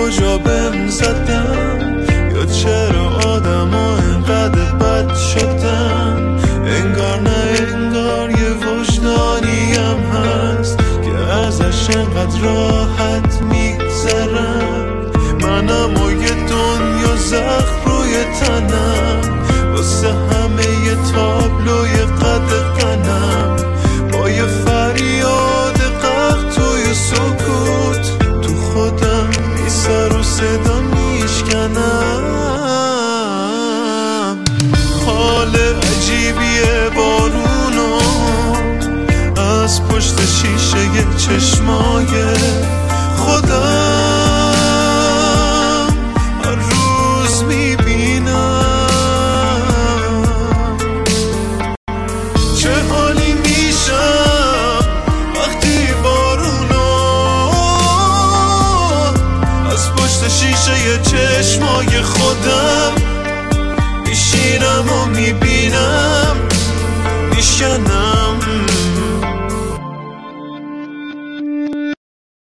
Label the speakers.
Speaker 1: کجا بهم زدم، یا چرا آدم ها اینقدر بد شدن. انگار نه انگار یه وجدانیم هست که ازش انقدر راحت میگذرم. منم و یه دنیا زخم روی تنم، واسه همه یه تابلوی قد قنم، با یه فریاد غرق توی سکوت، تو خودم بی سر و صدا میشکنم. حال عجیبیه بارونو از پشت شیشه چشمای خودم هر روز میبینم. چه حالی میشم وقتی بارونو از پشت شیشه چشمای خودم میشینم و میبینم، میشکنم.